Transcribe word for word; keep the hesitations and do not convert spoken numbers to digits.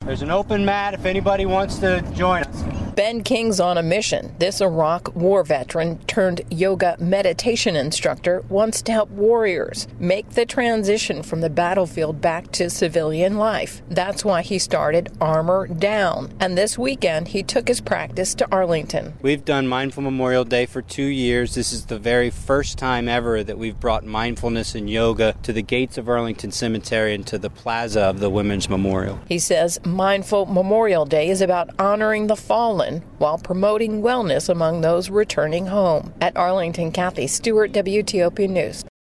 There's an open mat if anybody wants to join us. Ben King's on a mission. This Iraq war veteran turned yoga meditation instructor wants to help warriors make the transition from the battlefield back to civilian life. That's why he started Armor Down. And this weekend, he took his practice to Arlington. We've done Mindful Memorial Day for two years. This is the very first time ever that we've brought mindfulness and yoga to the gates of Arlington Cemetery and to the plaza of the Women's Memorial. He says Mindful Memorial Day is about honoring the fallen while promoting wellness among those returning home. At Arlington, Kathy Stewart, W T O P News.